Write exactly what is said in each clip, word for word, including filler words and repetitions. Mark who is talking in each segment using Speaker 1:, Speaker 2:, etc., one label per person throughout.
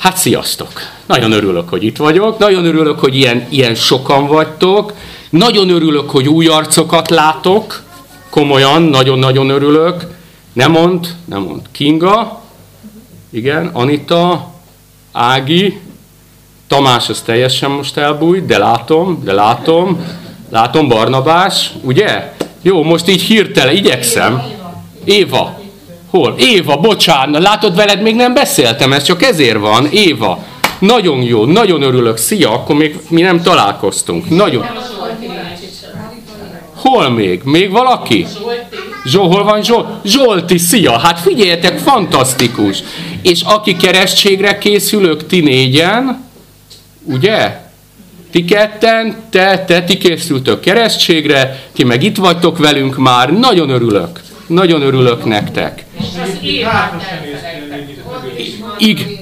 Speaker 1: Hát sziasztok! Nagyon örülök, hogy itt vagyok, nagyon örülök, hogy ilyen, ilyen sokan vagytok, nagyon örülök, hogy új arcokat látok, komolyan, nagyon-nagyon örülök. Nem mond, nem mond. Kinga, igen, Anita, Ági, Tamás az teljesen most elbújt, de látom, de látom, látom, Barnabás, ugye? Jó, most így hirtelen, igyekszem. Éva. Hol? Éva, bocsánat, látod, veled még nem beszéltem, ez csak ezért van. Éva, nagyon jó, nagyon örülök, szia, akkor még mi nem találkoztunk. Nagyon. Hol még? Még valaki? Zsó, hol van Zsolt? Zsolti, szia, hát figyeljetek, fantasztikus. És aki keresztségre készülök, ti négyen, ugye? Ti ketten, te, te, ti készültök keresztségre, ti meg itt vagytok velünk már, nagyon örülök. Nagyon örülök nektek. Ig.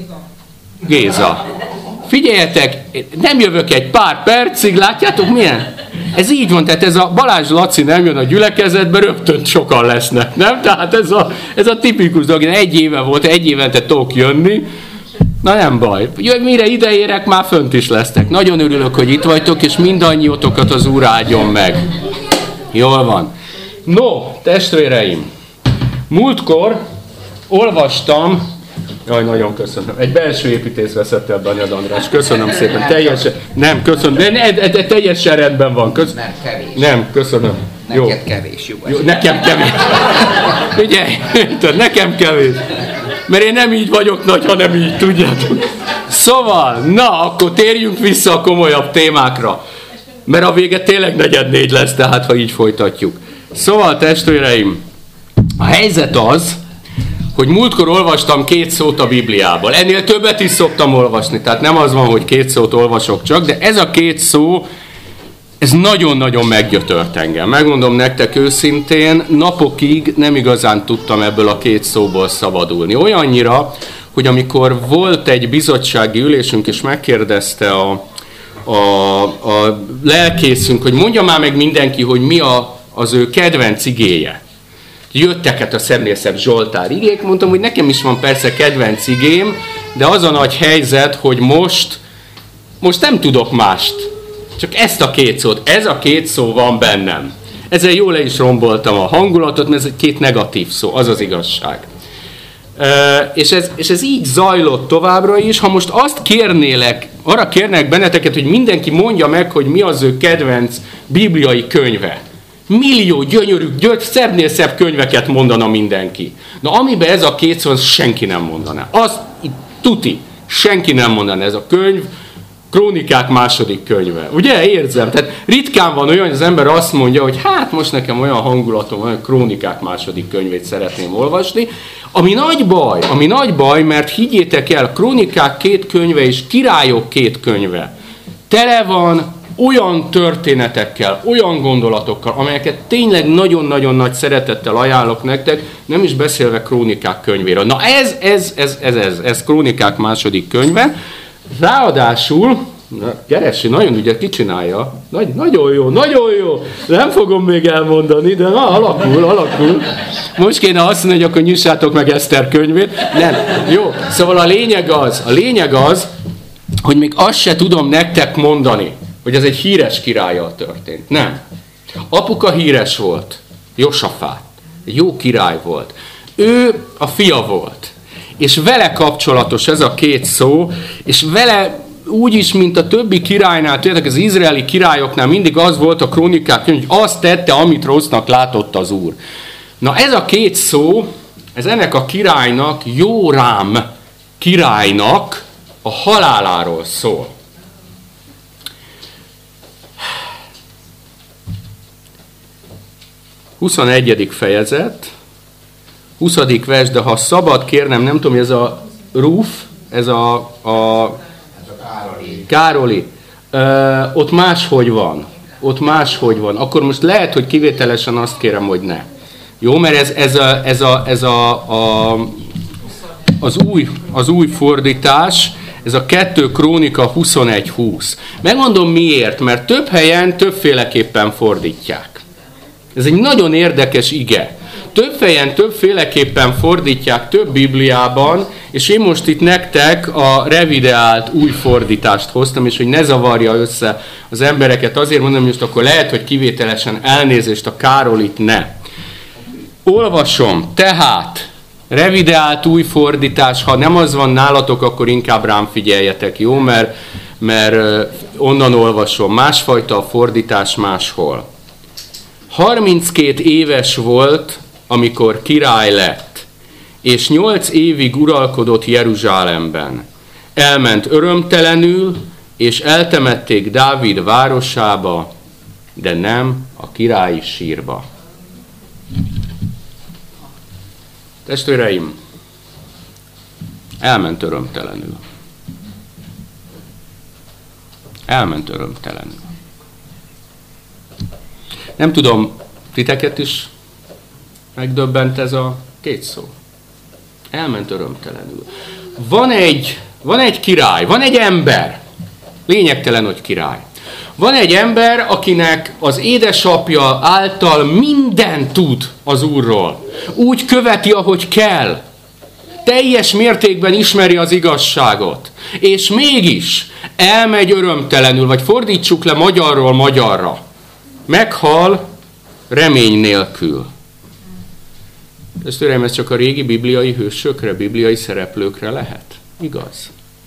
Speaker 1: Géza. Figyeljetek, nem jövök egy pár percig, látjátok milyen? Ez így van, tehát ez a Balázs Laci nem jön a gyülekezetbe, rögtön sokan lesznek, nem? Tehát ez a, ez a tipikus dolog, egy éve volt, egy évente tudok jönni. Na nem baj, mire ideérek, már fönt is lesztek. Nagyon örülök, hogy itt vagytok, és mindannyiótokat az Úr áldjon meg. Jól van. No, testvéreim, múltkor olvastam, jaj, nagyon köszönöm, egy belső építész veszett el Banyad András, köszönöm szépen, teljesen, nem, köszönöm, de, de, de teljesen rendben van, köszönöm. Nem, kevés. Nem, köszönöm.
Speaker 2: Neked jó. Kevés, jó.
Speaker 1: jó. Nekem kevés. Figyelj, nekem kevés. Mert én nem így vagyok nagy, hanem így, tudjátok. Szóval, na, akkor térjünk vissza a komolyabb témákra. Mert a vége tényleg negyed négy lesz, tehát ha így folytatjuk. Szóval, testvéreim, a helyzet az, hogy múltkor olvastam két szót a Bibliából. Ennél többet is szoktam olvasni, tehát nem az van, hogy két szót olvasok csak, de ez a két szó, ez nagyon-nagyon meggyötört engem. Megmondom nektek őszintén, napokig nem igazán tudtam ebből a két szóból szabadulni. Olyannyira, hogy amikor volt egy bizottsági ülésünk, és megkérdezte a, a, a lelkészünk, hogy mondja már meg mindenki, hogy mi a, az ő kedvenc igéje. Jöttek hát a szebbnél szebb Zsoltár igék, mondtam, hogy nekem is van persze kedvenc igém, de az a nagy helyzet, hogy most, most nem tudok mást. Csak ezt a két szót, ez a két szó van bennem. Ezzel jól le is romboltam a hangulatot, mert ez egy két negatív szó, az az igazság. E, és, ez, és ez így zajlott továbbra is. Ha most azt kérnélek, arra kérnek benneteket, hogy mindenki mondja meg, hogy mi az ő kedvenc bibliai könyve. Millió gyönyörű, gyöny, szebbnél szebb könyveket mondana mindenki. Na amiben ez a két szó, az senki nem mondaná. Azt tuti, senki nem mondaná ez a könyv, Krónikák második könyve. Ugye? Érzem. Tehát ritkán van olyan, hogy az ember azt mondja, hogy hát most nekem olyan hangulatom, olyan Krónikák második könyvét szeretném olvasni. Ami nagy baj, ami nagy baj, mert higgyétek el, Krónikák két könyve és Királyok két könyve tele van olyan történetekkel, olyan gondolatokkal, amelyeket tényleg nagyon-nagyon nagy szeretettel ajánlok nektek, nem is beszélve Krónikák könyvéről. Na ez, ez, ez, ez, ez, ez Krónikák második könyve. Ráadásul, keresi, nagyon ügyet kicsinálja, Nagy, nagyon jó, nagyon jó, nem fogom még elmondani, de na, alakul, alakul. Most kéne azt mondani, hogy akkor nyissátok meg Eszter könyvét. Nem, jó, szóval a lényeg az, a lényeg az, hogy még azt se tudom nektek mondani, hogy ez egy híres királlyal történt. Nem. Apuka híres volt, Josafát, jó király volt. Ő a fia volt. És vele kapcsolatos ez a két szó, és vele úgy is, mint a többi királynál, tudjátok, az izraeli királyoknál mindig az volt a Krónikák könyv, hogy azt tette, amit rossznak látott az Úr. Na ez a két szó, ez ennek a királynak, Jórám királynak a haláláról szól. huszonegyedik fejezet, huszadik vers, de ha szabad kérnem, nem tudom, hogy ez a Rúf, ez a, a Károli, Károli. Ö, ott máshogy van, ott máshogy van. Akkor most lehet, hogy kivételesen azt kérem, hogy ne. Jó, mert ez, ez, a, ez, a, ez a, a, az, új, az új fordítás, ez a kettő Krónika huszonegy húsz. Megmondom miért, mert több helyen többféleképpen fordítják. Ez egy nagyon érdekes ige. több helyen, többféleképpen fordítják több Bibliában, és én most itt nektek a revideált új fordítást hoztam, és hogy ne zavarja össze az embereket, azért mondom, hogy most akkor lehet, hogy kivételesen elnézést a Károlit ne. Olvasom, tehát revideált új fordítás, ha nem az van nálatok, akkor inkább rám figyeljetek, jó? Mert, mert onnan olvasom, másfajta a fordítás máshol. harminckét éves volt, amikor király lett, és nyolc évig uralkodott Jeruzsálemben. Elment örömtelenül, és eltemették Dávid városába, de nem a királyi sírba. Testvéreim, elment örömtelenül. Elment örömtelenül. Nem tudom, titeket is megdöbbent ez a két szó. Elment örömtelenül. Van egy, van egy király, van egy ember, lényegtelen, hogy király. Van egy ember, akinek az édesapja által mindent tud az Úrról. Úgy követi, ahogy kell. Teljes mértékben ismeri az igazságot. És mégis elmegy örömtelenül, vagy fordítsuk le magyarról magyarra. Meghal remény nélkül. Testvéreim, ez csak a régi bibliai hősökre, bibliai szereplőkre lehet. Igaz.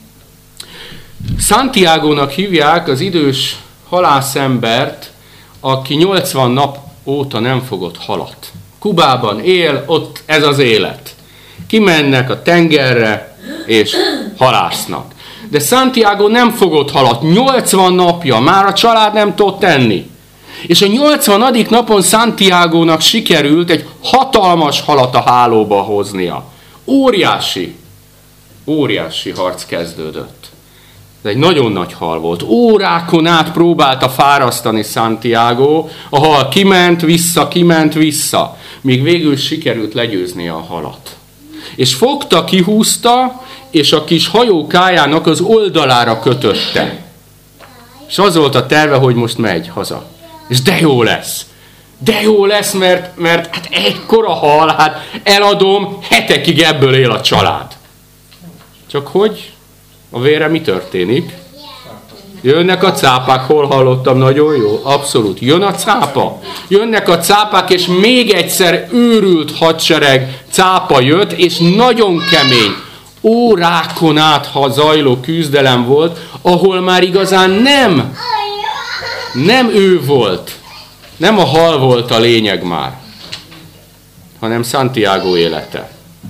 Speaker 1: Santiagónak hívják az idős halászembert, aki nyolcvan nap óta nem fogott halat. Kubában él, ott ez az élet. Kimennek a tengerre, és halásznak. De Santiago nem fogott halat. nyolcvan napja, már a család nem tudott tenni. És a nyolcvanadik napon Santiagónak sikerült egy hatalmas halat a hálóba hoznia. Óriási, óriási harc kezdődött. Ez egy nagyon nagy hal volt. Órákon át próbálta fárasztani Santiago, a hal kiment, vissza, kiment, vissza, míg végül sikerült legyőznie a halat. És fogta, kihúzta, és a kis hajókájának az oldalára kötötte. És az volt a terve, hogy most megy haza. És de jó lesz. De jó lesz, mert, mert hát ekkora hal, hát eladom, hetekig ebből él a család. Csak hogy a vére mi történik? Jönnek a cápák, hol hallottam, nagyon jó, abszolút. Jön a cápa. Jönnek a cápák, és még egyszer őrült hadsereg cápa jött, és nagyon kemény, órákon át zajló küzdelem volt, ahol már igazán nem, nem ő volt, nem a hal volt a lényeg már, hanem Santiago élete.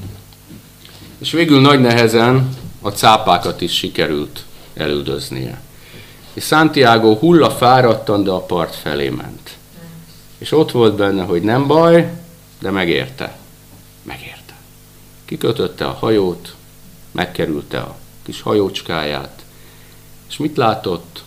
Speaker 1: És végül nagy nehezen a cápákat is sikerült elüldöznie. És Santiago hullafáradtan, de a part felé ment. És ott volt benne, hogy nem baj, de megérte. Megérte. Kikötötte a hajót, megkerülte a kis hajócskáját, és mit látott?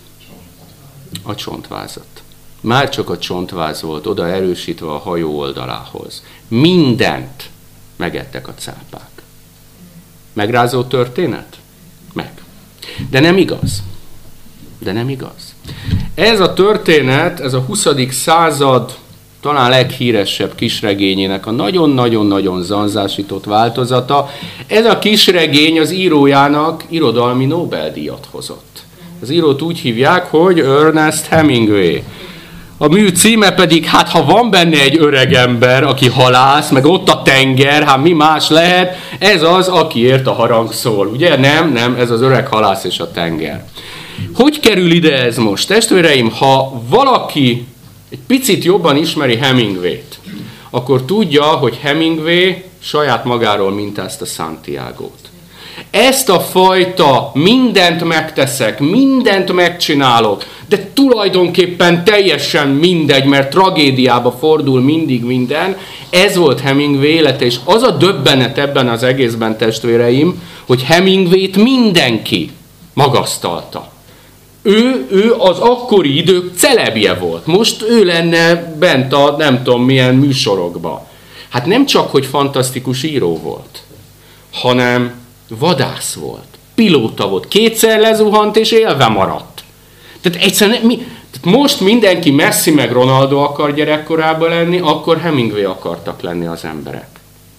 Speaker 1: A csontvázat. Már csak a csontváz volt oda erősítve a hajó oldalához. Mindent megettek a cápák. Megrázó történet? Meg. De nem igaz. De nem igaz. Ez a történet, ez a huszadik század talán leghíresebb kisregényének a nagyon-nagyon-nagyon zanzásított változata. Ez a kisregény az írójának irodalmi Nobel-díjat hozott. Az írót úgy hívják, hogy Ernest Hemingway. A mű címe pedig, hát ha van benne egy öreg ember, aki halász, meg ott a tenger, hát mi más lehet, ez az, akiért a harang szól. Ugye? Nem, nem, ez az öreg halász és a tenger. Hogy kerül ide ez most? Testvéreim, ha valaki egy picit jobban ismeri Hemingwayt, akkor tudja, hogy Hemingway saját magáról mintázta Santiagót. Ezt a fajta mindent megteszek, mindent megcsinálok, de tulajdonképpen teljesen mindegy, mert tragédiába fordul mindig minden, ez volt Hemingway élete, és az a döbbenet ebben az egészben, testvéreim, hogy Hemingwayt mindenki magasztalta. Ő, ő az akkori idők celebje volt. Most ő lenne bent a nem tudom milyen műsorokba. Hát nem csak, hogy fantasztikus író volt, hanem vadász volt, pilóta volt, kétszer lezuhant és élve maradt. Tehát egyszerűen mi, Tehát most mindenki Messi meg Ronaldo akar gyerekkorában lenni, akkor Hemingway akartak lenni az emberek.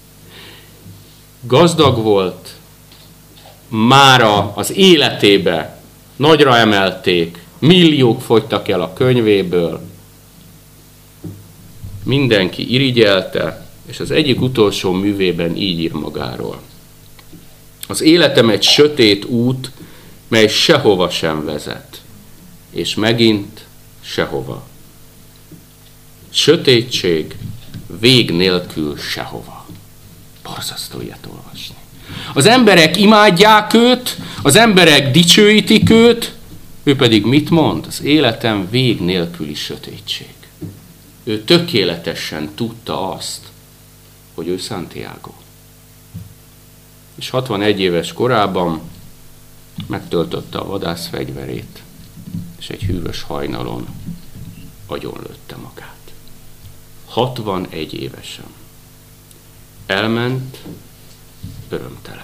Speaker 1: Gazdag volt, mára az életébe nagyra emelték, milliók fogytak el a könyvéből, mindenki irigyelte, és az egyik utolsó művében így ír magáról. Az életem egy sötét út, mely sehova sem vezet, és megint sehova. Sötétség, vég nélkül sehova. Borzasztó ilyet olvasni. Az emberek imádják őt, az emberek dicsőítik őt, ő pedig mit mond? Az életem vég nélküli sötétség. Ő tökéletesen tudta azt, hogy ő Santiago. És hatvanegy éves korában megtöltötte a vadászfegyverét, és egy hűvös hajnalon agyonlőtte magát. hatvanegy évesen. Elment örömtelenül.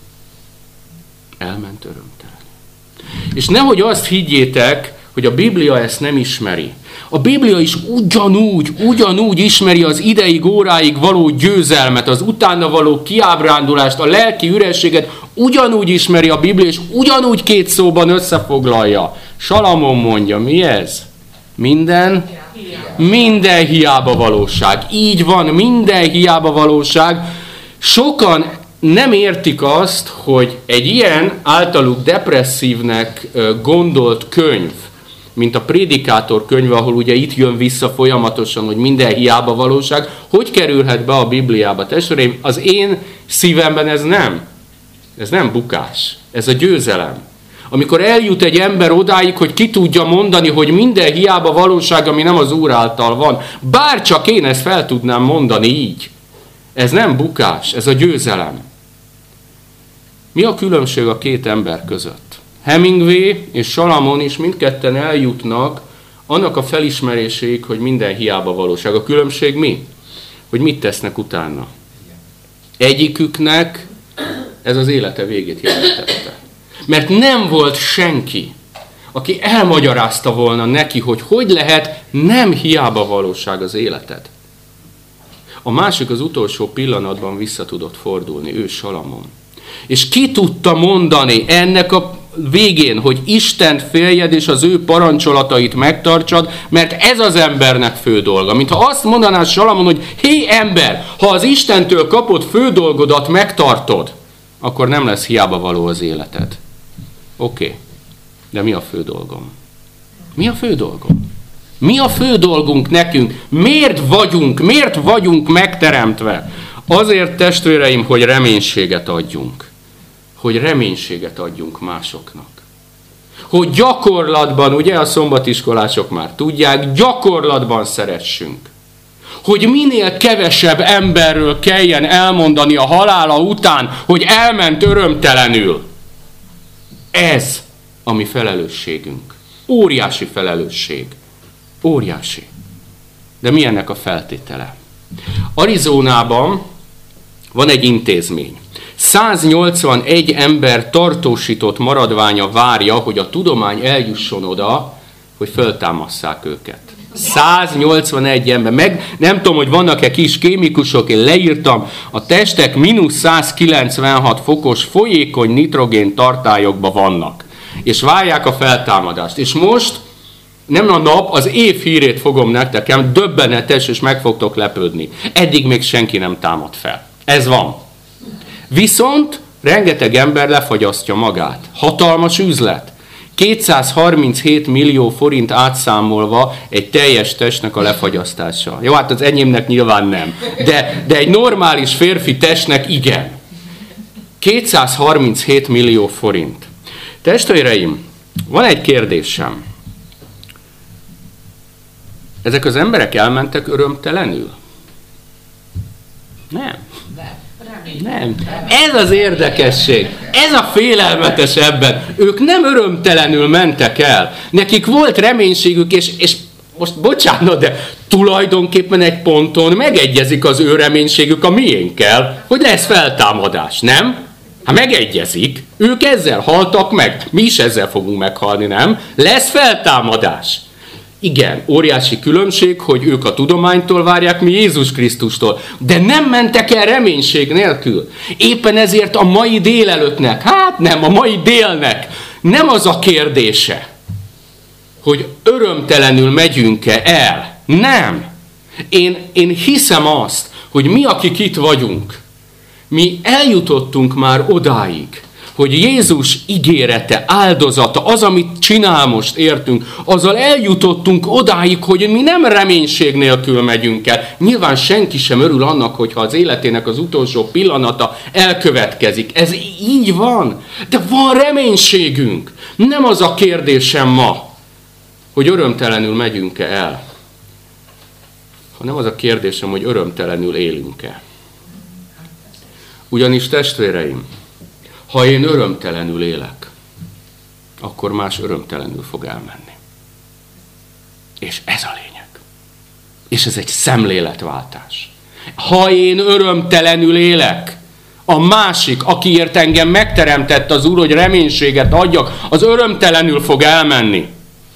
Speaker 1: Elment örömtelenül. És nehogy azt higgyétek, hogy a Biblia ezt nem ismeri. A Biblia is ugyanúgy, ugyanúgy ismeri az ideig, óráig való győzelmet, az utána való kiábrándulást, a lelki ürességet, ugyanúgy ismeri a Biblia, és ugyanúgy két szóban összefoglalja. Salamon mondja, mi ez? Minden? Minden hiába valóság. Így van, minden hiába valóság. Sokan nem értik azt, hogy egy ilyen általuk depresszívnek gondolt könyv, mint a Prédikátor könyve, ahol ugye itt jön vissza folyamatosan, hogy minden hiába valóság, hogy kerülhet be a Bibliába? Testvéreim, az én szívemben ez nem. Ez nem bukás. Ez a győzelem. Amikor eljut egy ember odáig, hogy ki tudja mondani, hogy minden hiába valóság, ami nem az Úr által van, bárcsak én ezt fel tudnám mondani így. Ez nem bukás, ez a győzelem. Mi a különbség a két ember között? Hemingway és Salamon is mindketten eljutnak annak a felismeréséig, hogy minden hiába valóság. A különbség mi? Hogy mit tesznek utána. Egyiküknek ez az élete végét jelentette. Mert nem volt senki, aki elmagyarázta volna neki, hogy hogy lehet nem hiába valóság az életed. A másik az utolsó pillanatban vissza tudott fordulni, ő Salamon. És ki tudta mondani ennek a végén, hogy Istent féljed és az ő parancsolatait megtartsad, mert ez az embernek fő dolga. Mintha azt mondaná Salamon, hogy hé ember, ha az Istentől kapott fő dolgodat megtartod, akkor nem lesz hiába való az életed. Oké, okay. De mi a fő dolgom? Mi a fő dolgom? Mi a fő dolgunk nekünk? Miért vagyunk, miért vagyunk megteremtve? Azért, testvéreim, hogy reménységet adjunk. Hogy reménységet adjunk másoknak. Hogy gyakorlatban, ugye a szombatiskolások már tudják, gyakorlatban szeressünk. Hogy minél kevesebb emberről kelljen elmondani a halála után, hogy elment örömtelenül. Ez a mi felelősségünk. Óriási felelősség. Óriási. De mi ennek a feltétele? Arizonában van egy intézmény. száznyolcvanegy ember tartósított maradványa várja, hogy a tudomány eljusson oda, hogy föltámasszák őket. száznyolcvanegy ember. Meg nem tudom, hogy vannak-e kis kémikusok, én leírtam, a testek mínusz százkilencvenhat fokos folyékony nitrogén tartályokban vannak. És várják a feltámadást. És most nem a nap, az év hírét fogom nektek, döbbenetes, és meg fogtok lepődni. Eddig még senki nem támad fel. Ez van. Viszont rengeteg ember lefagyasztja magát. Hatalmas üzlet. kétszázharminchét millió forint átszámolva egy teljes testnek a lefagyasztása. Jó, hát az enyémnek nyilván nem. De, de egy normális férfi testnek igen. kétszázharminchét millió forint. Testvéreim, van egy kérdésem. Ezek az emberek elmentek örömtelenül? Nem. Nem. Ez az érdekesség. Ez a félelmetes ebben. Ők nem örömtelenül mentek el. Nekik volt reménységük, és, és most bocsánat, de tulajdonképpen egy ponton megegyezik az ő reménységük a miénkkel, hogy lesz feltámadás, nem? Hát megegyezik. Ők ezzel haltak meg. Mi is ezzel fogunk meghalni, nem? Lesz feltámadás. Igen, óriási különbség, hogy ők a tudománytól várják, mi Jézus Krisztustól. De nem mentek el reménység nélkül. Éppen ezért a mai délelőttnek, hát nem, a mai délnek nem az a kérdése, hogy örömtelenül megyünk-e el. Nem. Én, én hiszem azt, hogy mi, akik itt vagyunk, mi eljutottunk már odáig, hogy Jézus ígérete, áldozata, az, amit csinál most értünk, azzal eljutottunk odáig, hogy mi nem reménység nélkül megyünk el. Nyilván senki sem örül annak, hogyha az életének az utolsó pillanata elkövetkezik. Ez így van. De van reménységünk. Nem az a kérdésem ma, hogy örömtelenül megyünk-e el, hanem az a kérdésem, hogy örömtelenül élünk-e. Ugyanis testvéreim, ha én örömtelenül élek, akkor más örömtelenül fog elmenni. És ez a lényeg. És ez egy szemléletváltás. Ha én örömtelenül élek, a másik, akiért engem megteremtett az Úr, hogy reménységet adjak, az örömtelenül fog elmenni.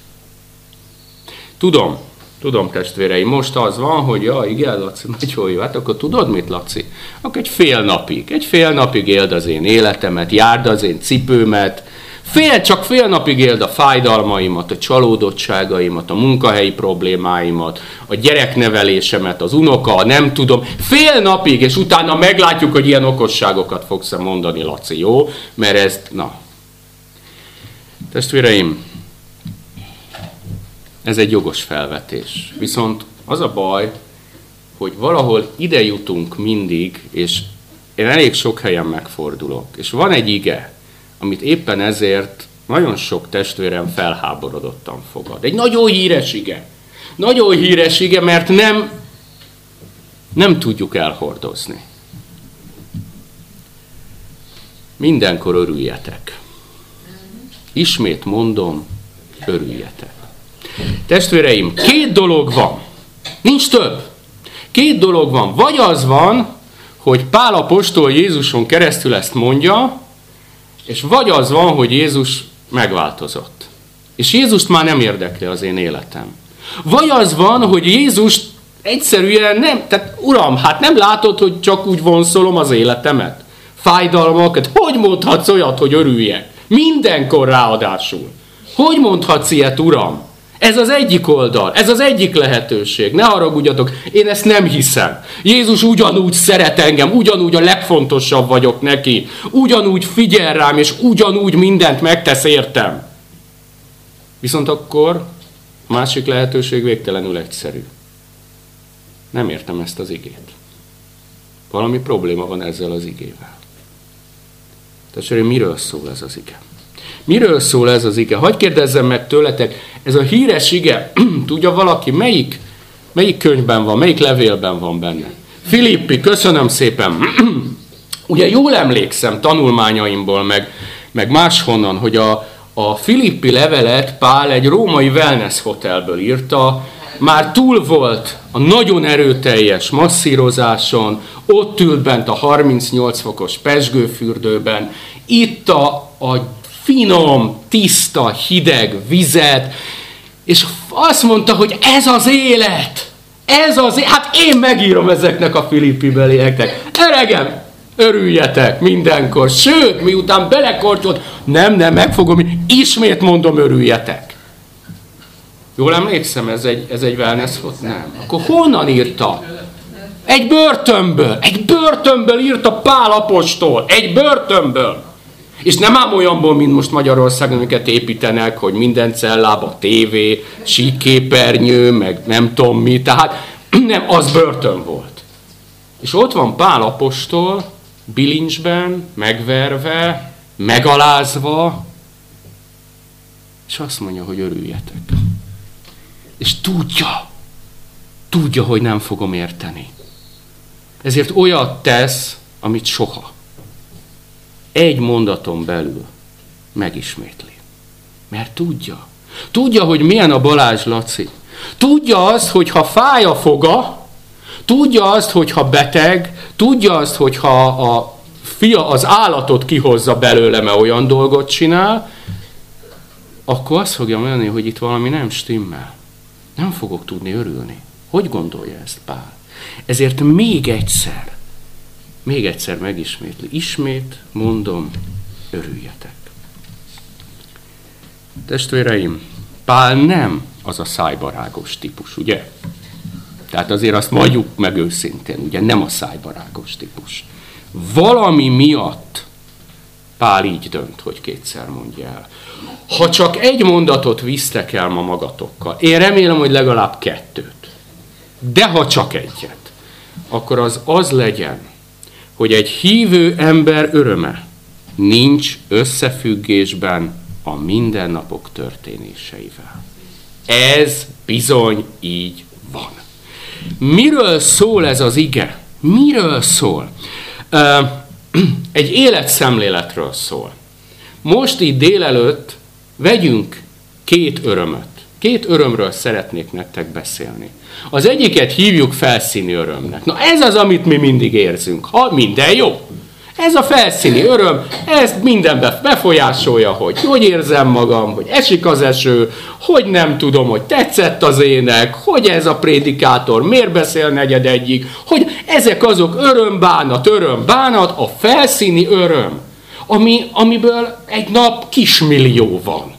Speaker 1: Tudom, tudom testvéreim, most az van, hogy ja, igen, Laci, nagyon jó, hát akkor tudod mit, Laci? Akkor egy fél napig, egy fél napig éld az én életemet, járd az én cipőmet, fél, csak fél napig éld a fájdalmaimat, a csalódottságaimat, a munkahelyi problémáimat, a gyereknevelésemet, az unoka, a nem tudom, fél napig, és utána meglátjuk, hogy ilyen okosságokat fogsz mondani, Laci, jó? Mert ez, na. Testvéreim, ez egy jogos felvetés. Viszont az a baj, hogy valahol ide jutunk mindig, és én elég sok helyen megfordulok. És van egy ige, amit éppen ezért nagyon sok testvérem felháborodottan fogad. Egy nagyon híres ige. Nagyon híres ige, mert nem, nem tudjuk elhordozni. Mindenkor örüljetek. Ismét mondom, örüljetek. Testvéreim, két dolog van. Nincs több. Két dolog van. Vagy az van, hogy Pál apostol Jézuson keresztül ezt mondja, és vagy az van, hogy Jézus megváltozott. És Jézust már nem érdekli az én életem. Vagy az van, hogy Jézus egyszerűen nem, tehát Uram, hát nem látod, hogy csak úgy vonszolom az életemet? Fájdalmakat. Hogy mondhatsz olyat, hogy örüljek? Mindenkor ráadásul. Hogy mondhatsz ilyet, Uram? Ez az egyik oldal, ez az egyik lehetőség. Ne haragudjatok, én ezt nem hiszem. Jézus ugyanúgy szeret engem, ugyanúgy a legfontosabb vagyok neki, ugyanúgy figyel rám, és ugyanúgy mindent megtesz értem. Viszont akkor a másik lehetőség végtelenül egyszerű. Nem értem ezt az igét. Valami probléma van ezzel az igével. Tehát miről szól ez az ige? Miről szól ez az ige? Hadd kérdezzem meg tőletek, ez a híres ige, tudja valaki, melyik, melyik könyvben van, melyik levélben van benne? Filippi, köszönöm szépen. Ugye jól emlékszem tanulmányaimból, meg, meg máshonnan, hogy a, a Filippi levelet Pál egy római wellness hotelből írta, már túl volt a nagyon erőteljes masszírozáson, ott ült bent a harmincnyolc fokos pezsgőfürdőben, itta a finom, tiszta, hideg vizet, és azt mondta, hogy ez az élet, ez az élet, hát én megírom ezeknek a filippi belieknek. Öregem, örüljetek mindenkor, sőt, miután belekortyolt, nem, nem, megfogom, ismét mondom, örüljetek. Jól emlékszem, ez egy, ez egy wellness volt? Nem. Akkor honnan írta? Egy börtönből, egy börtönből írta Pál apostol, egy börtönből. És nem ám olyanból, mint most Magyarországon, amiket építenek, hogy minden cellába tévé, síkképernyő, meg nem tudom mi, tehát nem, az börtön volt. És ott van Pál apostol, bilincsben, megverve, megalázva, és azt mondja, hogy örüljetek. És tudja, tudja, hogy nem fogom érteni. Ezért olyat tesz, amit soha. Egy mondaton belül megismétli. Mert tudja. Tudja, hogy milyen a Balázs Laci. Tudja azt, hogy ha fáj a foga, tudja azt, hogy ha beteg, tudja azt, hogy ha a fia az állatot kihozza belőle, mert olyan dolgot csinál, akkor azt fogja mondani, hogy itt valami nem stimmel. Nem fogok tudni örülni. Hogy gondolja ezt Pál? Ezért még egyszer, még egyszer megismétli. Ismét mondom, örüljetek. Testvéreim, Pál nem az a szájbarágos típus, ugye? Tehát azért azt mondjuk meg őszintén, ugye nem a szájbarágos típus. Valami miatt Pál így dönt, hogy kétszer mondja el. Ha csak egy mondatot visztek el ma magatokkal, én remélem, hogy legalább kettőt, de ha csak egyet, akkor az az legyen, hogy egy hívő ember öröme nincs összefüggésben a mindennapok történéseivel. Ez bizony így van. Miről szól ez az ige? Miről szól? Egy életszemléletről szól. Most így délelőtt vegyünk két örömöt. Két örömről szeretnék nektek beszélni. Az egyiket hívjuk felszíni örömnek. Na ez az, amit mi mindig érzünk. Ha minden jó. Ez a felszíni öröm, ez mindenbe befolyásolja, hogy hogy érzem magam, hogy esik az eső, hogy nem tudom, hogy tetszett az ének, hogy ez a prédikátor miért beszél negyed egyig, hogy ezek azok öröm, bánat, öröm, bánat, a felszíni öröm, ami, amiből egy nap kismillió van.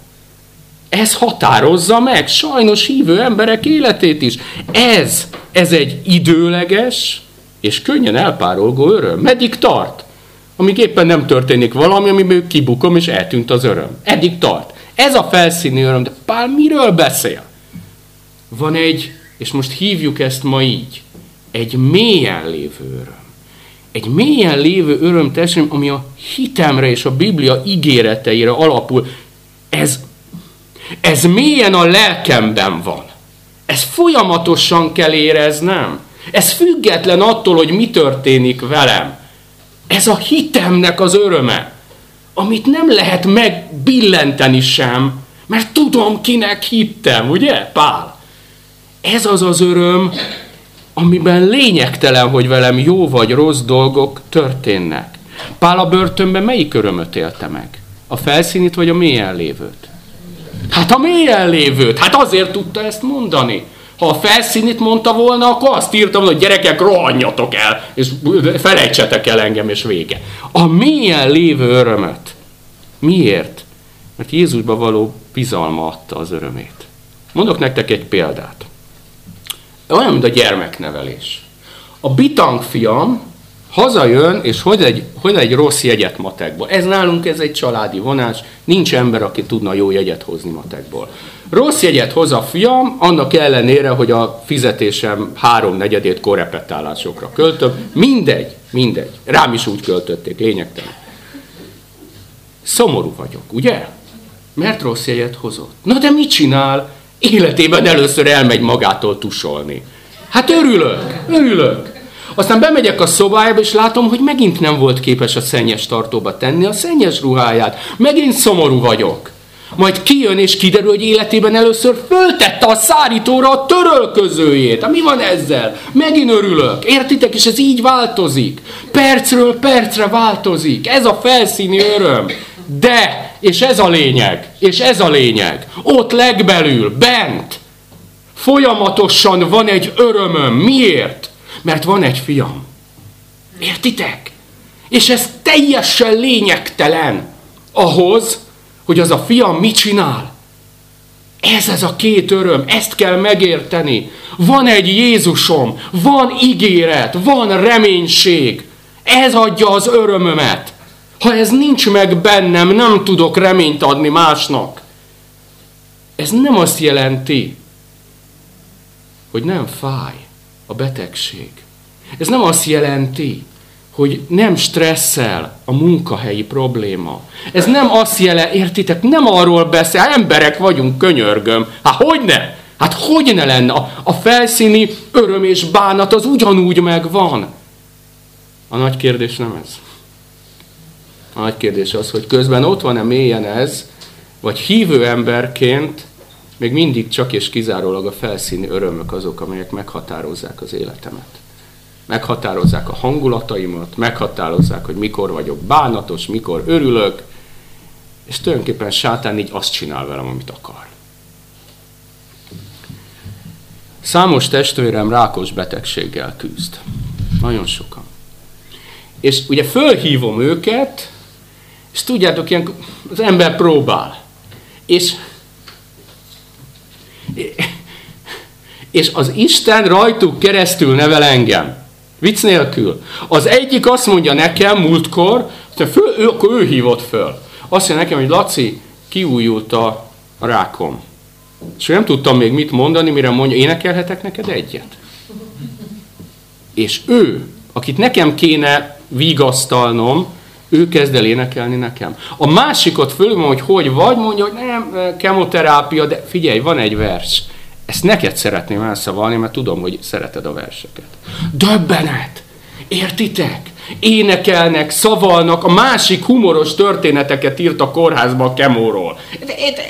Speaker 1: Ez határozza meg sajnos hívő emberek életét is. Ez, ez egy időleges és könnyen elpárolgó öröm. Meddig tart? Amíg éppen nem történik valami, amiből kibukom, és eltűnt az öröm. Eddig tart. Ez a felszíni öröm. De Pál miről beszél? Van egy, és most hívjuk ezt ma így, egy mélyen lévő öröm. Egy mélyen lévő öröm, testvérem, ami a hitemre és a Biblia ígéreteire alapul. Ez, ez mélyen a lelkemben van. Ez folyamatosan kell éreznem. Ez független attól, hogy mi történik velem. Ez a hitemnek az öröme, amit nem lehet megbillenteni sem, mert tudom, kinek hittem, ugye, Pál? Ez az az öröm, amiben lényegtelen, hogy velem jó vagy rossz dolgok történnek. Pál a börtönben melyik örömöt élte meg? A felszínit vagy a mélyen lévőt? Hát a mélyen lévőt, hát azért tudta ezt mondani. Ha a felszínit mondta volna, akkor azt írtam, hogy gyerekek, rohanjatok el, és felejtsetek el engem, és vége. A mélyen lévő örömöt. Miért? Mert Jézusba való bizalma adta az örömét. Mondok nektek egy példát. Olyan, mint a gyermeknevelés. A bitang fiam hazajön, és hoz egy, hoz egy rossz jegyet matekból. Ez nálunk ez egy családi vonás, nincs ember, aki tudna jó jegyet hozni matekból. Rossz jegyet hoz a fiam, annak ellenére, hogy a fizetésem háromnegyedét korrepetálásokra költöm. Mindegy, mindegy. Rám is úgy költötték, lényegtelen. Szomorú vagyok, ugye? Mert rossz jegyet hozott. Na de mit csinál? Életében először elmegy magától tusolni. Hát örülök, örülök. Aztán bemegyek a szobájába, és látom, hogy megint nem volt képes a szennyes tartóba tenni a szennyes ruháját. Megint szomorú vagyok. Majd kijön, és kiderül, hogy életében először föltette a szárítóra a törölközőjét. Mi van ezzel? Megint örülök. Értitek? És ez így változik. Percről percre változik. Ez a felszíni öröm. De, és ez a lényeg, és ez a lényeg, ott legbelül, bent, folyamatosan van egy örömöm. Miért? Mert van egy fiam. Értitek? És ez teljesen lényegtelen ahhoz, hogy az a fiam mit csinál. Ez ez a két öröm, ezt kell megérteni. Van egy Jézusom, van ígéret, van reménység. Ez adja az örömömet. Ha ez nincs meg bennem, nem tudok reményt adni másnak. Ez nem azt jelenti, hogy nem fáj a betegség. Ez nem azt jelenti, hogy nem stresszel a munkahelyi probléma. Ez nem azt jelenti, értitek, nem arról beszél, emberek vagyunk, könyörgöm. Hát hogyne? Hát hogyne lenne? A, a felszíni öröm és bánat az ugyanúgy megvan. A nagy kérdés nem ez. A nagy kérdés az, hogy közben ott van-e mélyen ez, vagy hívő emberként még mindig csak és kizárólag a felszíni örömök azok, amelyek meghatározzák az életemet. Meghatározzák a hangulataimat, meghatározzák, hogy mikor vagyok bánatos, mikor örülök, és tulajdonképpen sátán így azt csinál velem, amit akar. Számos testvérem rákos betegséggel küzd. Nagyon sokan. És ugye fölhívom őket, és tudjátok, ilyen, az ember próbál. És, és az Isten rajtuk keresztül nevel engem. Vicc nélkül. Az egyik azt mondja nekem múltkor, föl, ő, akkor ő hívott föl. Azt mondja nekem, hogy Laci, kiújult a rákom. És nem tudtam még mit mondani, mire mondja, énekelhetek neked egyet? És ő, akit nekem kéne vigasztalnom, ő kezd el énekelni nekem. A másikot fölülmondom, hogy hogy vagy, mondja, hogy nem, kemoterápia, de figyelj, van egy vers. Ezt neked szeretném elszavalni, mert tudom, hogy szereted a verseket. Döbbenet! Értitek? Énekelnek, szavalnak, a másik humoros történeteket írt a kórházba a kemóról. De, de, de.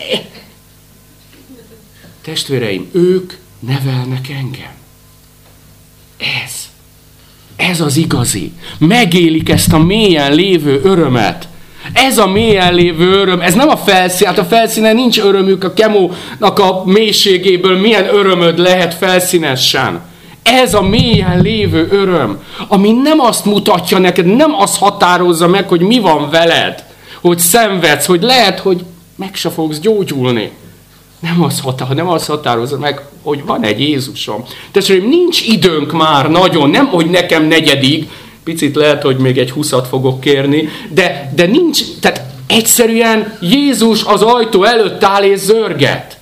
Speaker 1: Testvéreim, ők nevelnek engem. Ez. Ez az igazi. Megélik ezt a mélyen lévő örömet. Ez a mélyen lévő öröm, ez nem a felszín, hát a felszínen nincs örömük, a kemónak a mélységéből milyen örömöd lehet felszínesen. Ez a mélyen lévő öröm, ami nem azt mutatja neked, nem azt határozza meg, hogy mi van veled, hogy szenvedsz, hogy lehet, hogy meg se fogsz gyógyulni. Nem az, határ, nem az határozza meg, hogy van egy Jézusom. Tehát nincs időnk már nagyon, nem, hogy nekem negyedik, picit lehet, hogy még egy húszat fogok kérni, de, de nincs, tehát egyszerűen Jézus az ajtó előtt áll és zörget.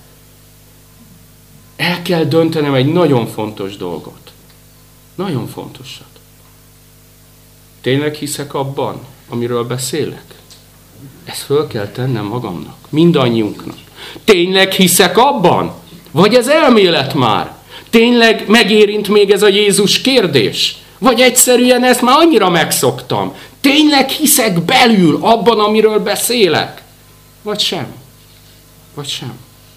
Speaker 1: El kell döntenem egy nagyon fontos dolgot. Nagyon fontosat. Tényleg hiszek abban, amiről beszélek? Ezt föl kell tennem magamnak, mindannyiunknak. Tényleg hiszek abban? Vagy ez elmélet már? Tényleg megérint még ez a Jézus kérdés? Vagy egyszerűen ezt már annyira megszoktam? Tényleg hiszek belül abban, amiről beszélek? Vagy sem? Vagy sem?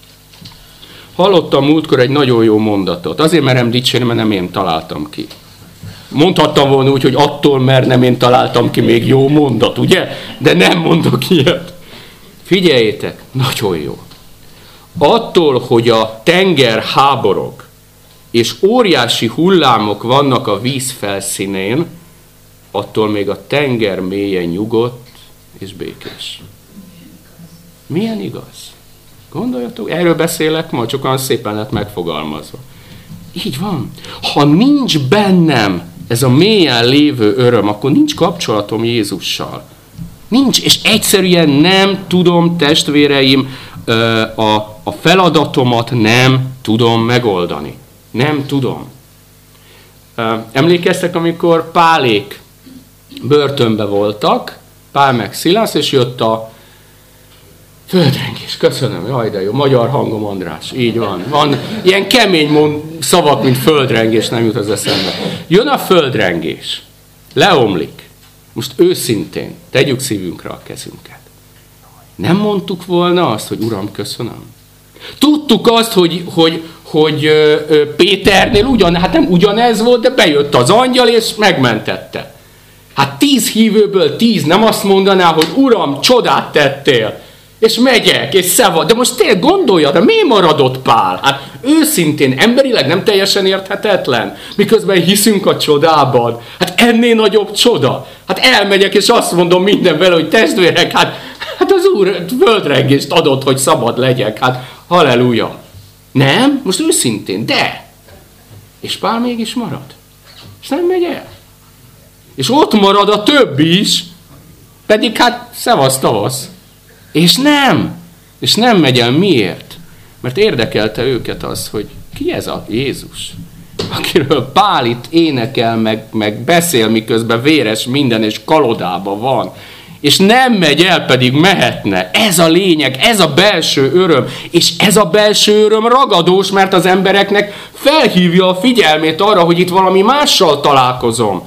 Speaker 1: Hallottam múltkor egy nagyon jó mondatot. Azért merem dicsérni, mert nem én találtam ki. Mondhattam volna úgy, hogy attól, mert nem én találtam ki, még jó mondat, ugye? De nem mondok ilyet. Figyeljétek, nagyon jó. Attól, hogy a tenger háborog, és óriási hullámok vannak a víz felszínén, attól még a tenger mélyen nyugodt és békés. Milyen igaz? Gondoljatok, erről beszélek ma, csak olyan szépen lett megfogalmazva. Így van. Ha nincs bennem ez a mélyen lévő öröm, akkor nincs kapcsolatom Jézussal. Nincs, és egyszerűen nem tudom, testvéreim, a, a feladatomat nem tudom megoldani. Nem tudom. Emlékeztek, amikor Pálék börtönbe voltak, Pál meg Szilász, és jött a földrengés. Köszönöm, jaj de jó, magyar hangom András. Így van. Van ilyen kemény mond, szavak, mint földrengés, nem jut az eszembe. Jön a földrengés. Leomlik. Most őszintén, tegyük szívünkre a kezünket. Nem mondtuk volna azt, hogy Uram, köszönöm. Tudtuk azt, hogy, hogy, hogy Péternél ugyan, hát nem ugyanez volt, de bejött az angyal, és megmentette. Hát tíz hívőből tíz nem azt mondaná, hogy Uram, csodát tettél, és megyek, és szeva. De most tényleg gondolja, de miért maradott Pál? Hát őszintén, emberileg nem teljesen érthetetlen, miközben hiszünk a csodában. Hát ennél nagyobb csoda. Hát elmegyek, és azt mondom minden vele, hogy testvérek, hát, hát az Úr földrengést adott, hogy szabad legyek. Hát halleluja. Nem? Most őszintén, de. És Pál mégis marad. És nem megy el. És ott marad a többi is, pedig hát szevasz tavasz. És nem. És nem megy el. Miért? Mert érdekelte őket az, hogy ki ez a Jézus, akiről Pál itt énekel, meg, meg beszél, miközben véres minden, és kalodában van. És nem megy el, pedig mehetne. Ez a lényeg, ez a belső öröm. És ez a belső öröm ragadós, mert az embereknek felhívja a figyelmét arra, hogy itt valami mással találkozom.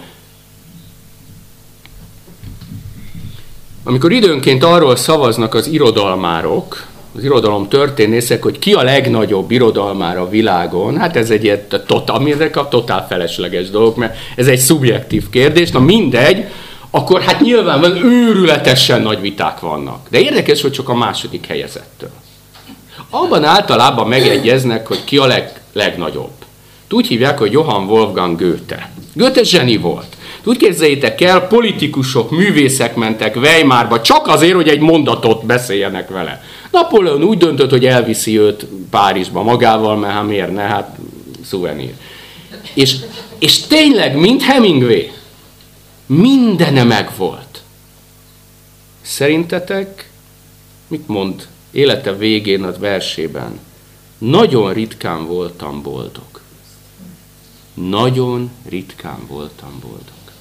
Speaker 1: Amikor időnként arról szavaznak az irodalmárok, az irodalom történészek, hogy ki a legnagyobb irodalmár a világon, hát ez egy ilyen totál, ezek a totál felesleges dolgok, mert ez egy szubjektív kérdés, na mindegy, akkor hát nyilván őrületesen nagy viták vannak. De érdekes, hogy csak a második helyezettől. Abban általában megegyeznek, hogy ki a leg, legnagyobb. Úgy hívják, hogy Johann Wolfgang Goethe. Goethe zseni volt. Úgy képzeljétek el, politikusok, művészek mentek Weimarba csak azért, hogy egy mondatot beszéljenek vele. Napóleon úgy döntött, hogy elviszi őt Párizsba magával, mert hát miért ne, hát szuvenír. És, és tényleg, mint Hemingway, mindene megvolt. Szerintetek, mit mond élete végén a versében? Nagyon ritkán voltam boldog. Nagyon ritkán voltam boldog.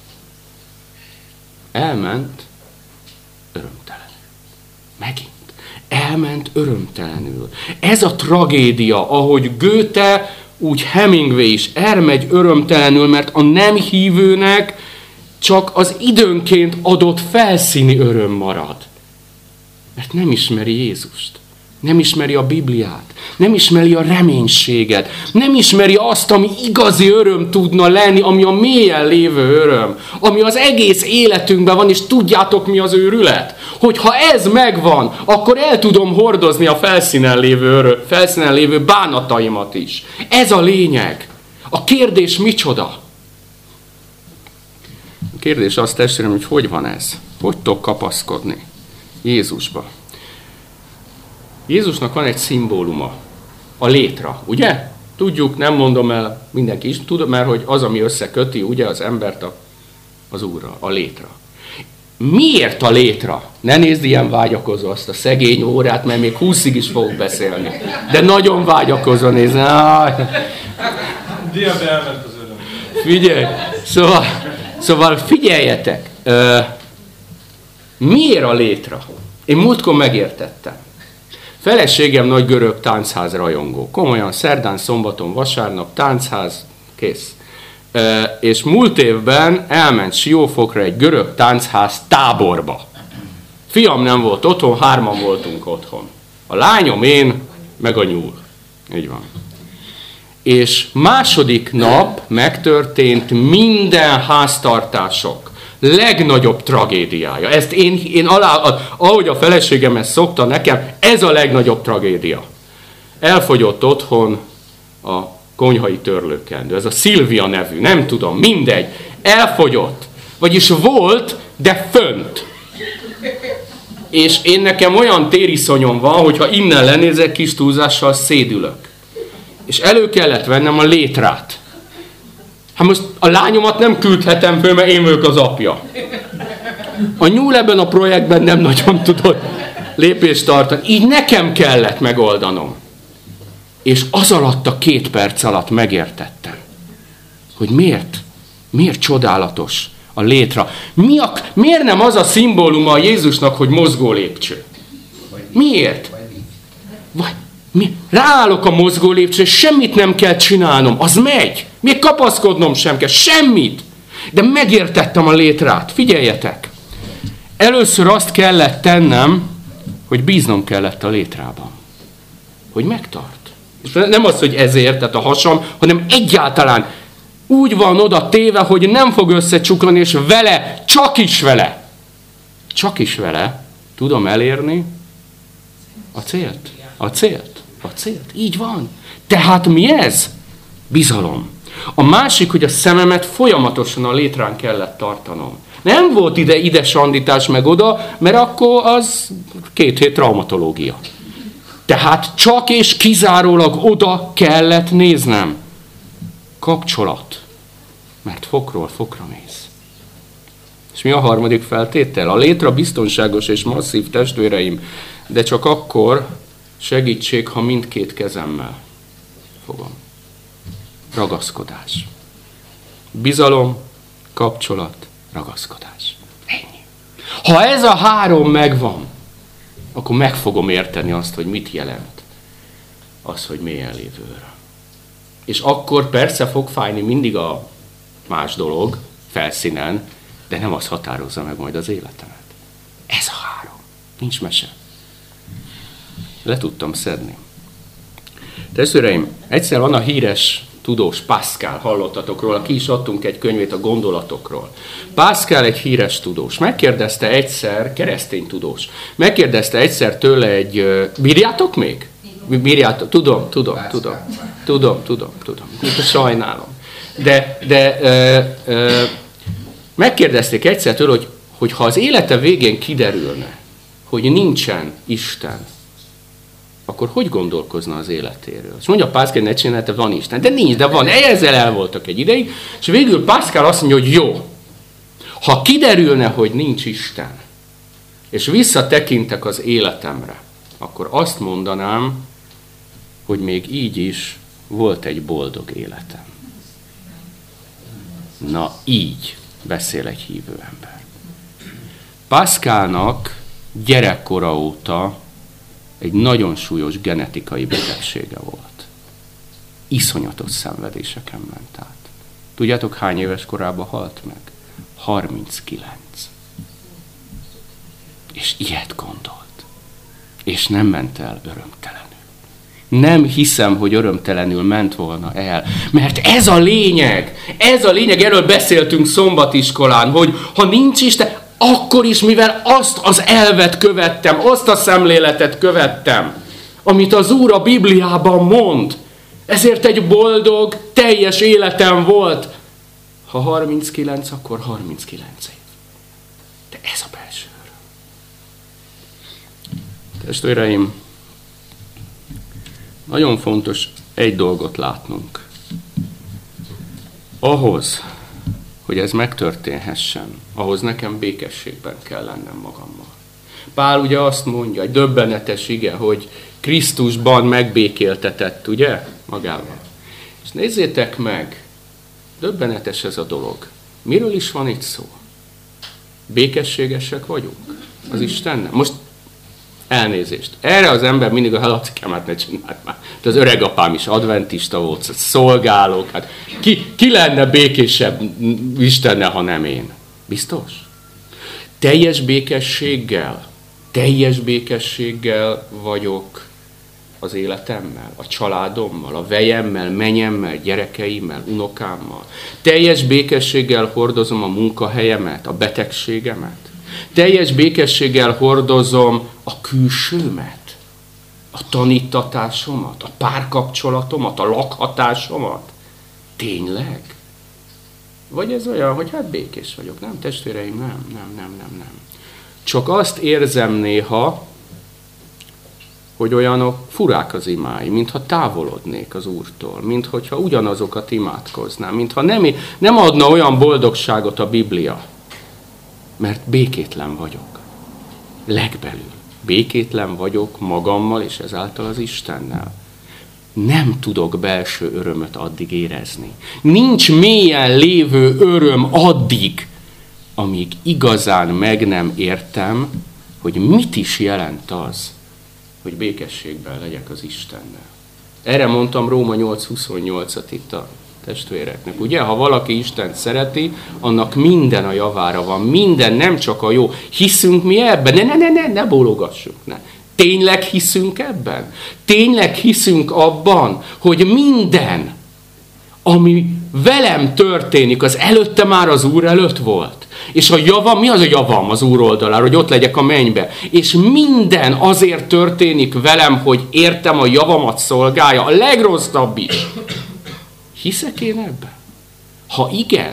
Speaker 1: Elment örömtelenül. Megint. Elment örömtelenül. Ez a tragédia, ahogy Goethe, úgy Hemingway is elmegy örömtelenül, mert a nem hívőnek csak az időnként adott felszíni öröm marad. Mert nem ismeri Jézust. Nem ismeri a Bibliát. Nem ismeri a reménységet. Nem ismeri azt, ami igazi öröm tudna lenni, ami a mélyen lévő öröm. Ami az egész életünkben van, és tudjátok, mi az őrület? Hogy ha ez megvan, akkor el tudom hordozni a felszínen lévő, öröm, felszínen lévő bánataimat is. Ez a lényeg. A kérdés micsoda? A kérdés azt testvérem, hogy hogy van ez? Hogy tudok kapaszkodni Jézusba? Jézusnak van egy szimbóluma, a létra, ugye? Tudjuk, nem mondom el, mindenki is tud, mert hogy az, ami összeköti, ugye, az embert a, az Úrral, a létra. Miért a létra? Ne nézd ilyen vágyakozó azt a szegény órát, mert még húszig is fogok beszélni. De nagyon vágyakozó nézni.
Speaker 2: Diabe elment az öröm.
Speaker 1: Figyelj, szóval, szóval figyeljetek. Uh, miért a létra? Én múltkor megértettem. Feleségem nagy görög táncház rajongó. Komolyan, szerdán, szombaton, vasárnap, táncház, kész. E, és múlt évben elment Siófokra egy görög táncház táborba. Fiam nem volt otthon, hárman voltunk otthon. A lányom, én, meg a nyúl. Így van. És második nap megtörtént minden háztartások legnagyobb tragédiája. Ezt én, én alá, ahogy a feleségem ezt szokta nekem, ez a legnagyobb tragédia. Elfogyott otthon a konyhai törlőkendő. Ez a Szilvia nevű, nem tudom, mindegy. Elfogyott. Vagyis volt, de fönt. És én nekem olyan tériszonyom van, hogyha innen lenézek, kis túlzással szédülök. És elő kellett vennem a létrát. Hát most a lányomat nem küldhetem föl, mert én vagyok az apja. A nyúl ebben a projektben nem nagyon tudott lépést tartani. Így nekem kellett megoldanom. És az alatt a két perc alatt megértettem, hogy miért, miért csodálatos a létra. Mi a, miért nem az a szimbóluma a Jézusnak, hogy mozgó lépcső? Miért? Vagy, mi? Ráállok a mozgó lépcső, és semmit nem kell csinálnom. Az megy. Még kapaszkodnom sem kell. Semmit. De megértettem a létrát. Figyeljetek. Először azt kellett tennem, hogy bíznom kellett a létrában. Hogy megtart. És nem az, hogy ezért, tehát a hasam, hanem egyáltalán úgy van oda téve, hogy nem fog összecsuklani, és vele, csak is vele, csak is vele tudom elérni a célt. A célt. A célt. Így van. Tehát mi ez? Bizalom. A másik, hogy a szememet folyamatosan a létrán kellett tartanom. Nem volt ide, ide sandítás meg oda, mert akkor az két hét traumatológia. Tehát csak és kizárólag oda kellett néznem. Kapcsolat. Mert fokról fokra mész. És mi a harmadik feltétel? A létra biztonságos és masszív, testvéreim, de csak akkor segítség, ha mindkét kezemmel fogom. Ragaszkodás. Bizalom, kapcsolat, ragaszkodás. Ennyi. Ha ez a három megvan, akkor meg fogom érteni azt, hogy mit jelent az, hogy mélyen lévő öröm. És akkor persze fog fájni mindig a más dolog felszínen, de nem az határozza meg majd az életemet. Ez a három. Nincs mese. Le tudtam szedni. Testvéreim, egyszer van a híres tudós Pascal, hallottatok róla, ki is adtunk egy könyvét a gondolatokról. Pascal egy híres tudós. Megkérdezte egyszer, keresztény tudós, megkérdezte egyszer tőle egy, bírjátok még? Bírjátok? Tudom, tudom, tudom. Tudom, tudom, tudom. Sajnálom. De, de ö, ö, megkérdezték egyszer tőle, hogy, hogy ha az élete végén kiderülne, hogy nincsen Isten, akkor hogy gondolkozna az életéről? És mondja Pascal, ne csinálta, van Isten. De nincs, de van. Ezzel el voltak egy ideig, és végül Pascal azt mondja, hogy jó, ha kiderülne, hogy nincs Isten, és visszatekintek az életemre, akkor azt mondanám, hogy még így is volt egy boldog életem. Na, így beszél egy hívő ember. Pascalnak gyerekkora óta egy nagyon súlyos genetikai betegsége volt. Iszonyatos szenvedéseken ment át. Tudjátok, hány éves korában halt meg? harminckilenc. És ilyet gondolt. És nem ment el örömtelenül. Nem hiszem, hogy örömtelenül ment volna el. Mert ez a lényeg. Ez a lényeg, erről beszéltünk szombatiskolán, hogy ha nincs Isten, akkor is, mivel azt az elvet követtem, azt a szemléletet követtem, amit az Úr a Bibliában mond, ezért egy boldog, teljes életem volt. Ha harminckilenc, akkor harminckilenc év. De ez a belső öröm. Testvéreim, nagyon fontos egy dolgot látnunk. Ahhoz, hogy ez megtörténhessen, ahhoz nekem békességben kell lennem magammal. Pál ugye azt mondja, egy döbbenetes ige, hogy Krisztusban megbékéltetett, ugye? Magával. És nézzétek meg, döbbenetes ez a dolog. Miről is van itt szó? Békességesek vagyunk az Istennel. Most elnézést. Erre az ember mindig a halacikát ne csinált már. De az öregapám is adventista volt, szolgálók. Hát ki, ki lenne békésebb Istennel, ha nem én? Biztos? Teljes békességgel, teljes békességgel vagyok az életemmel, a családommal, a vejemmel, menyemmel, gyerekeimmel, unokámmal. Teljes békességgel hordozom a munkahelyemet, a betegségemet. Teljes békességgel hordozom a külsőmet, a tanítatásomat, a párkapcsolatomat, a lakhatásomat. Tényleg? Vagy ez olyan, hogy hát békés vagyok, nem testvéreim? Nem, nem, nem, nem, nem. Csak azt érzem néha, hogy olyanok furák az imái, mintha távolodnék az Úrtól, mintha ugyanazokat imádkoznám, mintha nem, nem adna olyan boldogságot a Biblia. Mert békétlen vagyok. Legbelül. Békétlen vagyok magammal, és ezáltal az Istennel. Nem tudok belső örömöt addig érezni. Nincs mélyen lévő öröm addig, amíg igazán meg nem értem, hogy mit is jelent az, hogy békességben legyek az Istennel. Erre mondtam Róma nyolc huszonnyolcat itt a testvéreknek. Ugye, ha valaki Istent szereti, annak minden a javára van. Minden, nem csak a jó. Hiszünk mi ebben? Ne, ne, ne, ne, ne bólogassunk, ne. Tényleg hiszünk ebben? Tényleg hiszünk abban, hogy minden, ami velem történik, az előtte már az Úr előtt volt. És a javam, mi az a javam az Úr oldalára, hogy ott legyek a mennybe? És minden azért történik velem, hogy értem, a javamat szolgálja, a legrosszabb is. Hiszek én ebben? Ha igen,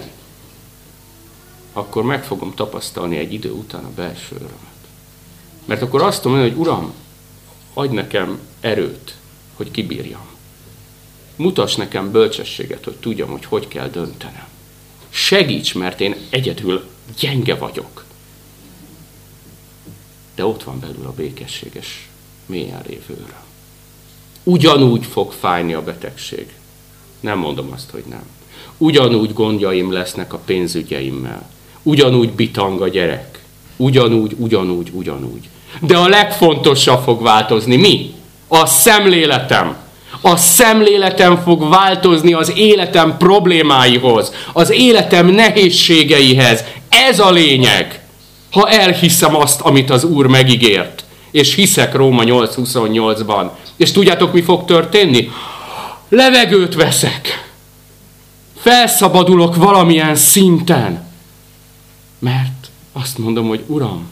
Speaker 1: akkor meg fogom tapasztalni egy idő után a belső örömet. Mert akkor azt tudom mondani, hogy Uram, adj nekem erőt, hogy kibírjam. Mutass nekem bölcsességet, hogy tudjam, hogy hogy kell döntenem. Segíts, mert én egyedül gyenge vagyok. De ott van belül a békességes, mélyen lévő öröm. Ugyanúgy fog fájni a betegség. Nem mondom azt, hogy nem. Ugyanúgy gondjaim lesznek a pénzügyeimmel. Ugyanúgy bitang a gyerek. Ugyanúgy, ugyanúgy, ugyanúgy. De a legfontosabb fog változni. Mi? A szemléletem. A szemléletem fog változni az életem problémáihoz, az életem nehézségeihez. Ez a lényeg. Ha elhiszem azt, amit az Úr megígért, és hiszek Róma nyolc huszonnyolcban, és tudjátok, mi fog történni? Levegőt veszek. Felszabadulok valamilyen szinten. Mert azt mondom, hogy Uram,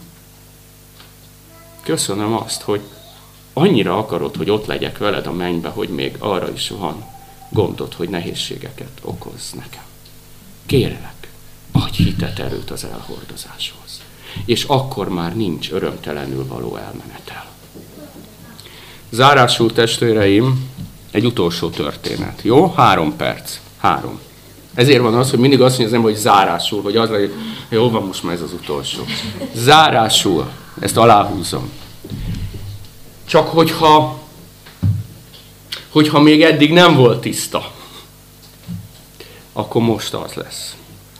Speaker 1: köszönöm azt, hogy annyira akarod, hogy ott legyek veled a mennybe, hogy még arra is van, gondot, hogy nehézségeket okoz nekem. Kérlek, adj hitet, erőt az elhordozáshoz. És akkor már nincs örömtelenül való elmenetel. Zárásul, testvéreim, egy utolsó történet. Jó? Három perc. Három. Ezért van az, hogy mindig azt mondja, hogy zárásul, hogy az, hogy jó van, most már ez az utolsó. Zárásul. Ezt aláhúzom. Csak hogyha, hogyha még eddig nem volt tiszta, akkor most az lesz.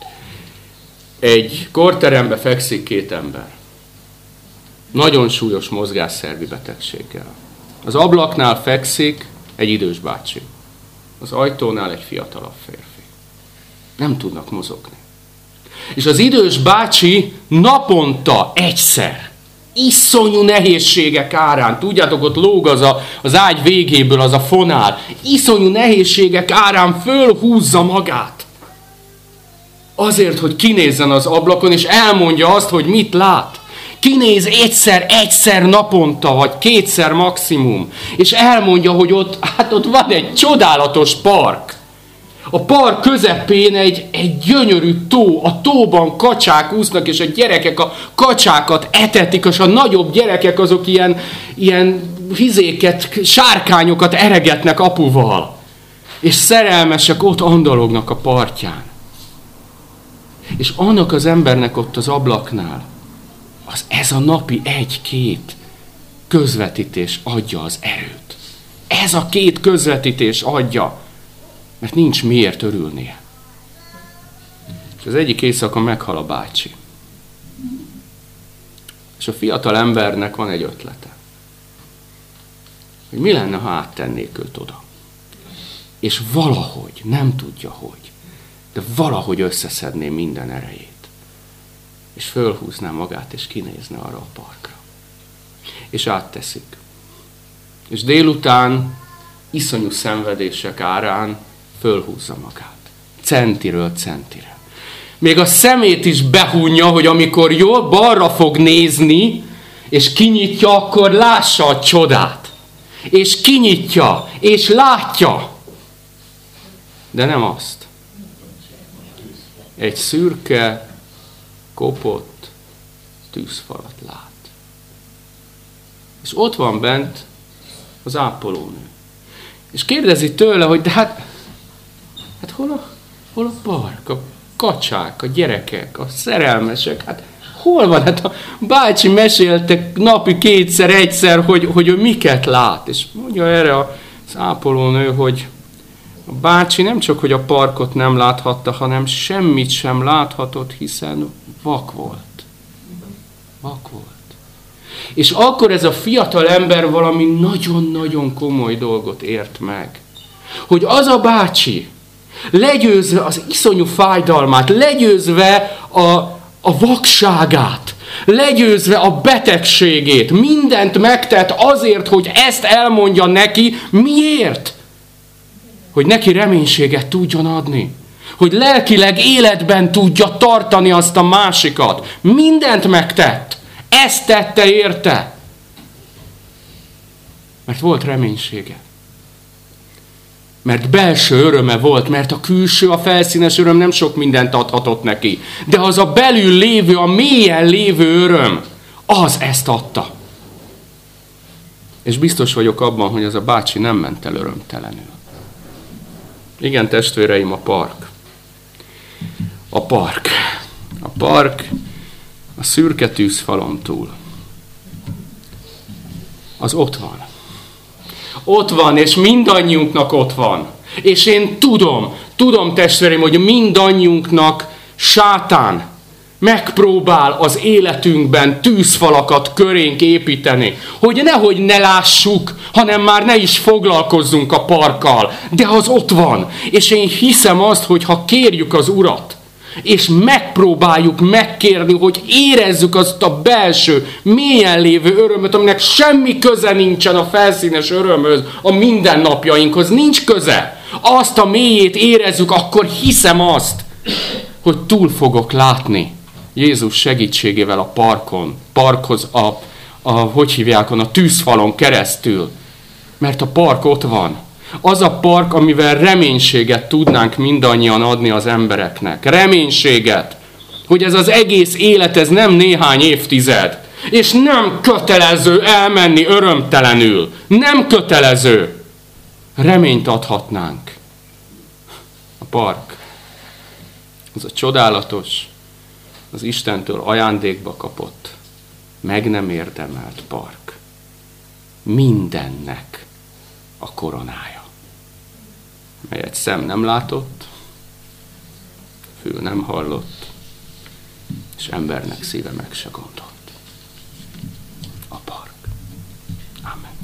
Speaker 1: Egy korterembe fekszik két ember. Nagyon súlyos mozgásszervi betegséggel. Az ablaknál fekszik egy idős bácsi. Az ajtónál egy fiatalabb férfi. Nem tudnak mozogni. És az idős bácsi naponta egyszer, iszonyú nehézségek árán, tudjátok, ott lóg az, a, az ágy végéből az a fonál, iszonyú nehézségek árán fölhúzza magát. Azért, hogy kinézzen az ablakon, és elmondja azt, hogy mit lát. Kinéz egyszer, egyszer naponta, vagy kétszer maximum, és elmondja, hogy ott, hát ott van egy csodálatos park. A park közepén egy, egy gyönyörű tó, a tóban kacsák úsznak, és a gyerekek a kacsákat etetik, és a nagyobb gyerekek azok ilyen, ilyen hizéket, sárkányokat eregetnek apuval. És szerelmesek ott andalognak a partján. És annak az embernek ott az ablaknál, az ez a napi egy-két közvetítés adja az erőt. Ez a két közvetítés adja, mert nincs miért örülnie. És az egyik éjszaka meghal a bácsi. És a fiatal embernek van egy ötlete. Hogy mi lenne, ha áttennék őt oda. És valahogy, nem tudja hogy, de valahogy összeszedné minden erejét. És fölhúzná magát, és kinézne arra a parkra. És átteszik. És délután iszonyú szenvedések árán fölhúzza magát. Centiről centire. Még a szemét is behúnyja, hogy amikor jól balra fog nézni, és kinyitja, akkor lássa a csodát. És kinyitja, és látja. De nem azt. Egy szürke, kopott tűzfalat lát. És ott van bent az ápolónő. És kérdezi tőle, hogy de hát, hát hol, a, hol a park, a kacsák, a gyerekek, a szerelmesek, hát hol van? Hát a bácsi mesélte napi kétszer, egyszer, hogy, hogy ő miket lát. És mondja erre az ápolónő, hogy a bácsi nem csak, hogy a parkot nem láthatta, hanem semmit sem láthatott, hiszen vak volt. Vak volt. És akkor ez a fiatal ember valami nagyon-nagyon komoly dolgot ért meg. Hogy az a bácsi, legyőzve az iszonyú fájdalmát, legyőzve a, a vakságát, legyőzve a betegségét, mindent megtett azért, hogy ezt elmondja neki. Miért? Hogy neki reménységet tudjon adni. Hogy lelkileg életben tudja tartani azt a másikat. Mindent megtett. Ezt tette érte. Mert volt reménysége. Mert belső öröme volt, mert a külső, a felszínes öröm nem sok mindent adhatott neki. De az a belül lévő, a mélyen lévő öröm, az ezt adta. És biztos vagyok abban, hogy az a bácsi nem ment el örömtelenül. Igen, testvéreim, a park. A park. A park a szürke tűzfalon túl. Az ott van. Ott van, és mindannyiunknak ott van. És én tudom, tudom testvéreim, hogy mindannyiunknak sátán megpróbál az életünkben tűzfalakat körénk építeni, hogy nehogy ne lássuk, hanem már ne is foglalkozzunk a parkkal. De az ott van. És én hiszem azt, hogy ha kérjük az Urat, és megpróbáljuk megkérni, hogy érezzük azt a belső, mélyen lévő örömöt, aminek semmi köze nincsen a felszínes örömhöz, a mindennapjainkhoz, nincs köze. Azt a mélyét érezzük, akkor hiszem azt, hogy túl fogok látni Jézus segítségével a parkon, parkhoz, a, a, hogy hívják, a tűzfalon keresztül. Mert a park ott van. Az a park, amivel reménységet tudnánk mindannyian adni az embereknek. Reménységet, hogy ez az egész élet, ez nem néhány évtized. És nem kötelező elmenni örömtelenül. Nem kötelező. Reményt adhatnánk. A park. Az a csodálatos, az Istentől ajándékba kapott, meg nem érdemelt park. Mindennek a koronája. Melyet szem nem látott, fül nem hallott, és embernek szíve meg se gondolt.